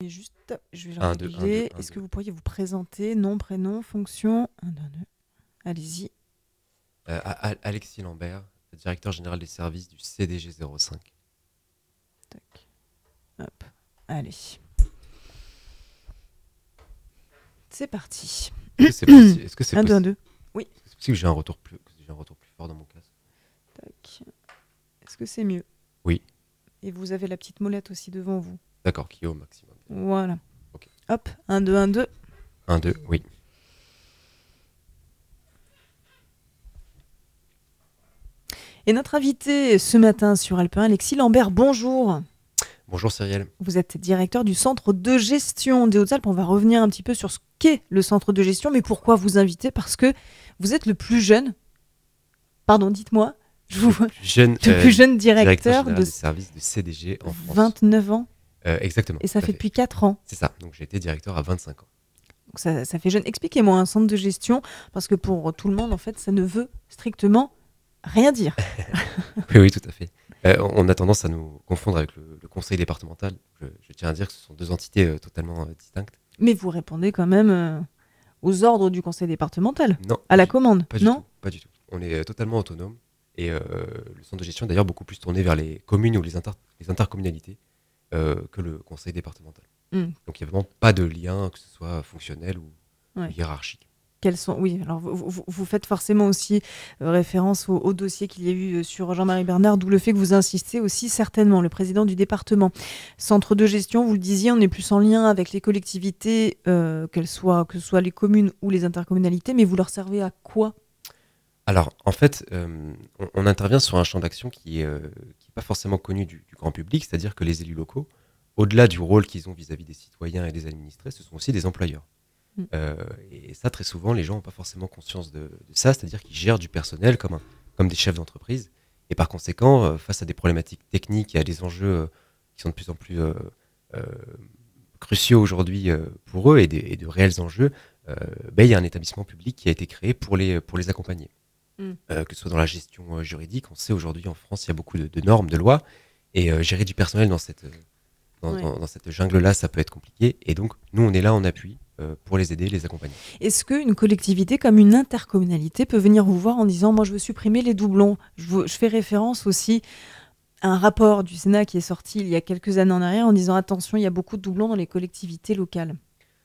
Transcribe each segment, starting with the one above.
Et juste, je vais le 1, 2, 1, 2, régler. 1, Est-ce que 2. vous pourriez vous présenter? Nom, prénom, fonction. 1, 2, 2. Allez-y. Alexis Lambert, directeur général des services du CDG 05. Tac. Hop. Allez. C'est parti. Est-ce que c'est possible Est-ce que c'est 1, 2, 1, possible 2. Oui. Est-ce que c'est possible que j'ai un retour plus fort dans mon casque? Tac. Est-ce que c'est mieux? Oui. Et vous avez la petite molette aussi devant vous. D'accord, qui est au maximum. Voilà. Ok. Hop. 1, 2, 1, 2. 1, 2, oui. Et notre invité ce matin sur Alpin, Alexis Lambert, bonjour. Bonjour Cyrielle. Vous êtes directeur du centre de gestion des Hautes-Alpes. On va revenir un petit peu sur ce qu'est le centre de gestion, mais pourquoi vous inviter? Parce que vous êtes le plus jeune. Pardon, dites-moi. Jeune, Le plus jeune directeur directeur général de des services du CDG en France. 29 ans. Exactement. Et ça tout à fait depuis 4 ans. C'est ça. Donc j'ai été directeur à 25 ans. Donc ça fait jeune. Expliquez-moi un centre de gestion, parce que pour tout le monde, en fait, ça ne veut strictement rien dire. Oui, oui, tout à fait. On a tendance à nous confondre avec le conseil départemental. Je tiens à dire que ce sont deux entités totalement distinctes. Mais vous répondez quand même aux ordres du conseil départemental, Non, à la commande, pas du non? tout. Pas du tout. On est totalement autonome. Et le centre de gestion est d'ailleurs beaucoup plus tourné vers les communes ou les intercommunalités que le conseil départemental. Donc il n'y a vraiment pas de lien, que ce soit fonctionnel ou Ouais. hiérarchique. Oui, alors vous faites forcément aussi référence au dossier qu'il y a eu sur Jean-Marie Bernard, d'où le fait que vous insistez aussi certainement, le président du département. Centre de gestion, vous le disiez, on est plus en lien avec les collectivités, que ce soit les communes ou les intercommunalités, mais vous leur servez à quoi? Alors, en fait, on intervient sur un champ d'action qui est pas forcément connu du grand public, c'est-à-dire que les élus locaux, au-delà du rôle qu'ils ont vis-à-vis des citoyens et des administrés, ce sont aussi des employeurs. Mm. Et ça, très souvent, les gens n'ont pas forcément conscience de ça, c'est-à-dire qu'ils gèrent du personnel comme des chefs d'entreprise. Et par conséquent, face à des problématiques techniques et à des enjeux qui sont de plus en plus euh, cruciaux aujourd'hui pour eux et de réels enjeux, il y a un établissement public qui a été créé pour les accompagner. Que ce soit dans la gestion juridique, on sait aujourd'hui en France, il y a beaucoup de normes, de lois, et gérer du personnel dans Ouais. dans cette jungle-là, ça peut être compliqué. Et donc, nous, on est là en appui pour les aider, les accompagner. Est-ce qu'une collectivité comme une intercommunalité peut venir vous voir en disant, moi je veux supprimer les doublons? Je fais référence aussi à un rapport du Sénat qui est sorti il y a quelques années en arrière en disant, attention, il y a beaucoup de doublons dans les collectivités locales.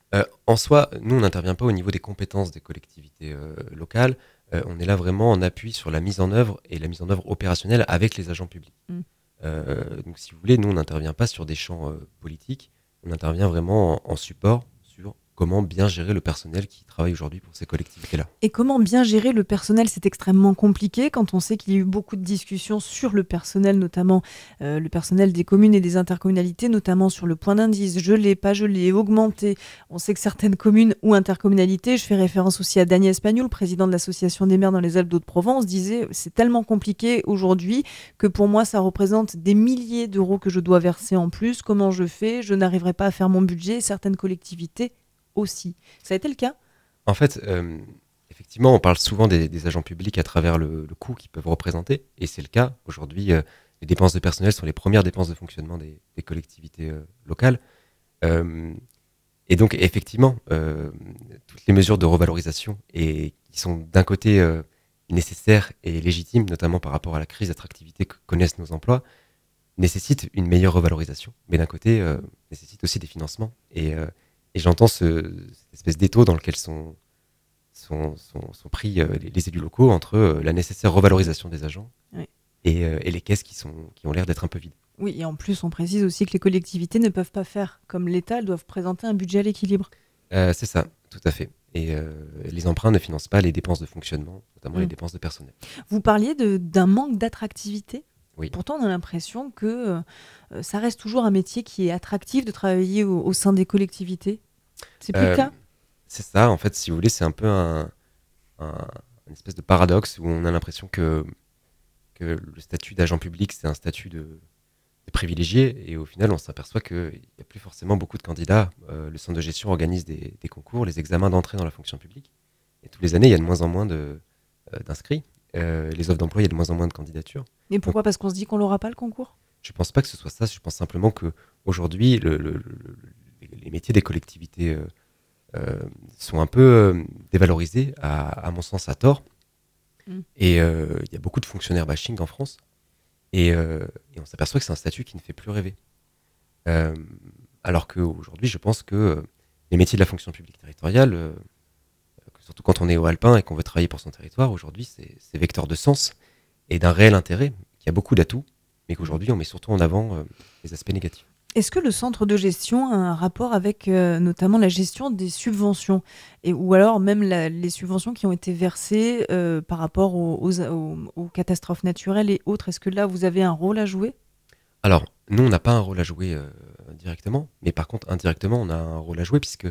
En soi, nous, on n'intervient pas au niveau des compétences des collectivités locales. On est là vraiment en appui sur la mise en œuvre et la mise en œuvre opérationnelle avec les agents publics. Mm. Donc, si vous voulez, nous, on n'intervient pas sur des champs politiques. On intervient vraiment en support sur comment bien gérer le personnel qui travaille aujourd'hui pour ces collectivités-là. Et comment bien gérer le personnel? C'est extrêmement compliqué quand on sait qu'il y a eu beaucoup de discussions sur le personnel, notamment le personnel des communes et des intercommunalités, notamment sur le point d'indice, gelé, pas gelé, augmenté. On sait que certaines communes ou intercommunalités, je fais référence aussi à Daniel Spagnoul, président de l'association des maires dans les Alpes d'Haute-Provence, disait c'est tellement compliqué aujourd'hui que pour moi ça représente des milliers d'euros que je dois verser en plus. Comment je fais? Je n'arriverai pas à faire mon budget. Certaines collectivités aussi. Ça a été le cas? En fait, effectivement, on parle souvent des agents publics à travers le coût qu'ils peuvent représenter, et c'est le cas. Aujourd'hui, les dépenses de personnel sont les premières dépenses de fonctionnement des collectivités locales. Euh, et donc, effectivement, toutes les mesures de revalorisation qui sont d'un côté nécessaires et légitimes, notamment par rapport à la crise d'attractivité que connaissent nos emplois, nécessitent une meilleure revalorisation, mais d'un côté, nécessitent aussi des financements. Et j'entends cette espèce d'étau dans lequel sont pris les élus locaux entre la nécessaire revalorisation des agents Oui. et les caisses qui ont l'air d'être un peu vides. Oui, et en plus, on précise aussi que les collectivités ne peuvent pas faire comme l'État, elles doivent présenter un budget à l'équilibre. C'est ça, tout à fait. Et les emprunts ne financent pas les dépenses de fonctionnement, notamment les dépenses de personnel. Vous parliez d'un manque d'attractivité. Oui. Pourtant, on a l'impression que ça reste toujours un métier qui est attractif de travailler au sein des collectivités. C'est plus le cas? C'est ça, en fait, si vous voulez, c'est un peu une espèce de paradoxe où on a l'impression que le statut d'agent public, c'est un statut de privilégié, et au final, on s'aperçoit qu'il n'y a plus forcément beaucoup de candidats. Le centre de gestion organise des concours, les examens d'entrée dans la fonction publique, et toutes les années, il y a de moins en moins d'inscrits. Les offres d'emploi, il y a de moins en moins de candidatures. Mais pourquoi? Parce qu'on se dit qu'on l'aura pas, le concours? Je pense pas que ce soit ça. Je pense simplement que aujourd'hui, les métiers des collectivités sont un peu dévalorisés, à mon sens à tort. Et il y a beaucoup de fonctionnaires bashing en France. Et on s'aperçoit que c'est un statut qui ne fait plus rêver. Alors qu'aujourd'hui, je pense que les métiers de la fonction publique territoriale, surtout quand on est au alpin et qu'on veut travailler pour son territoire, aujourd'hui, c'est vecteur de sens et d'un réel intérêt, qui a beaucoup d'atouts, mais qu'aujourd'hui, on met surtout en avant les aspects négatifs. Est-ce que le centre de gestion a un rapport avec notamment la gestion des subventions ou alors même les subventions qui ont été versées par rapport aux catastrophes naturelles et autres? Est-ce que là, vous avez un rôle à jouer? Alors, nous, on n'a pas un rôle à jouer directement, mais par contre, indirectement, on a un rôle à jouer puisque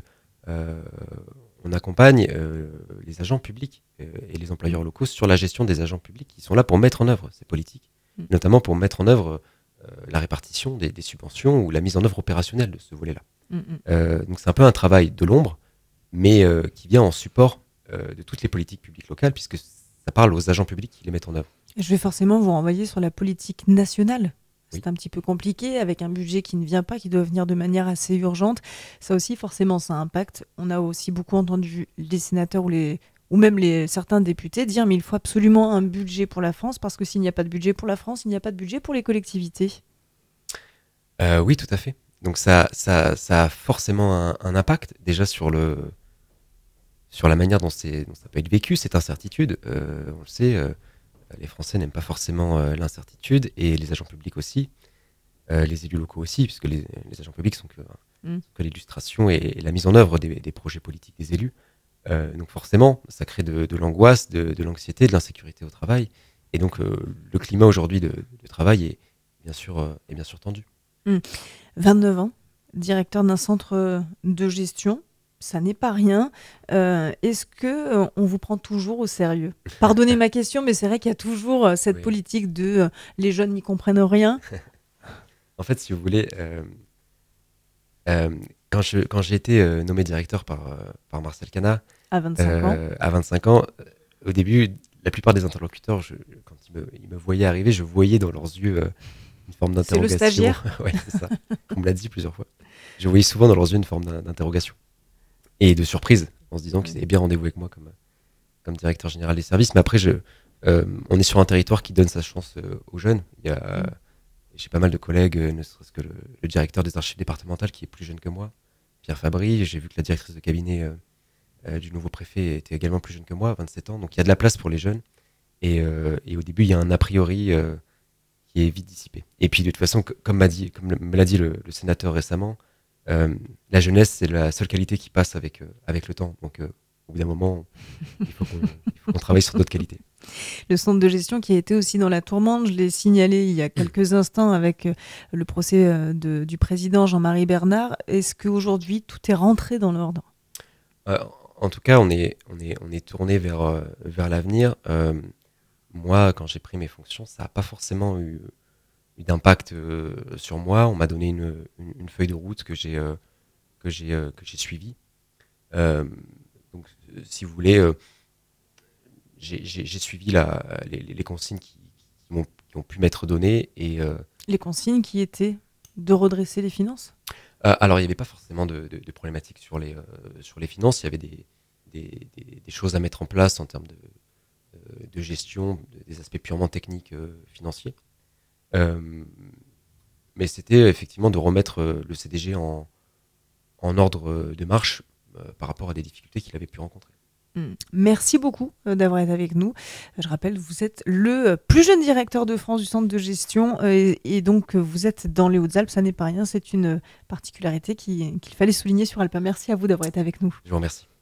on accompagne les agents publics et les employeurs locaux sur la gestion des agents publics qui sont là pour mettre en œuvre ces politiques, notamment pour mettre en œuvre la répartition des subventions ou la mise en œuvre opérationnelle de ce volet-là. Donc c'est un peu un travail de l'ombre, mais qui vient en support de toutes les politiques publiques locales, puisque ça parle aux agents publics qui les mettent en œuvre. Je vais forcément vous renvoyer sur la politique nationale. Oui. C'est un petit peu compliqué, avec un budget qui ne vient pas, qui doit venir de manière assez urgente. Ça aussi, forcément, ça impacte. On a aussi beaucoup entendu les sénateurs ou même certains députés dire mais il faut absolument un budget pour la France, parce que s'il n'y a pas de budget pour la France, il n'y a pas de budget pour les collectivités. Oui, tout à fait. Donc ça a forcément un impact déjà sur la manière dont ça peut être vécu, cette incertitude. On le sait, les Français n'aiment pas forcément l'incertitude, et les agents publics aussi, les élus locaux aussi, puisque les agents publics sont que l'illustration et la mise en œuvre des projets politiques des élus. Donc forcément, ça crée de l'angoisse, de l'anxiété, de l'insécurité au travail. Et donc le climat aujourd'hui de travail est bien sûr tendu. 29 ans, directeur d'un centre de gestion, ça n'est pas rien. Est-ce que on vous prend toujours au sérieux? Pardonnez ma question, mais c'est vrai qu'il y a toujours cette politique de les jeunes n'y comprennent rien. En fait, si vous voulez, quand j'ai été nommé directeur par Marcel Cana, à 25 ans, au début, la plupart des interlocuteurs, quand ils me voyaient arriver, je voyais dans leurs yeux une forme d'interrogation. C'est le stagiaire. Ouais, c'est ça. On me l'a dit plusieurs fois. Je voyais souvent dans leurs yeux une forme d'interrogation et de surprise, en se disant qu'ils avaient bien rendez-vous avec moi comme directeur général des services. Mais après, on est sur un territoire qui donne sa chance aux jeunes. J'ai pas mal de collègues, ne serait-ce que le directeur des archives départementales qui est plus jeune que moi, Pierre Fabry. J'ai vu que la directrice de cabinet du nouveau préfet était également plus jeune que moi, 27 ans. Donc il y a de la place pour les jeunes. Et au début, il y a un a priori qui est vite dissipé. Et puis de toute façon, comme me l'a dit le sénateur récemment, la jeunesse, c'est la seule qualité qui passe avec le temps. Donc au bout d'un moment, il faut qu'on travaille sur d'autres qualités. Le centre de gestion qui a été aussi dans la tourmente, je l'ai signalé il y a quelques instants avec le procès du président Jean-Marie Bernard. Est-ce qu'aujourd'hui, tout est rentré dans l'ordre? En tout cas, on est tourné vers l'avenir. Moi, quand j'ai pris mes fonctions, ça n'a pas forcément eu d'impact sur moi. On m'a donné une feuille de route que j'ai suivie. Donc, si vous voulez, j'ai suivi les consignes qui ont pu m'être données. Et, les consignes qui étaient de redresser les finances? Alors, il n'y avait pas forcément de problématiques sur les finances. Il y avait des choses à mettre en place en termes de gestion, des aspects purement techniques financiers. Mais c'était effectivement de remettre le CDG en ordre de marche par rapport à des difficultés qu'il avait pu rencontrer. Merci beaucoup d'avoir été avec nous. Je rappelle, vous êtes le plus jeune directeur de France du centre de gestion et donc vous êtes dans les Hautes-Alpes, ça n'est pas rien, c'est une particularité qu'il fallait souligner sur Alpin. Merci à vous d'avoir été avec nous. Je vous remercie.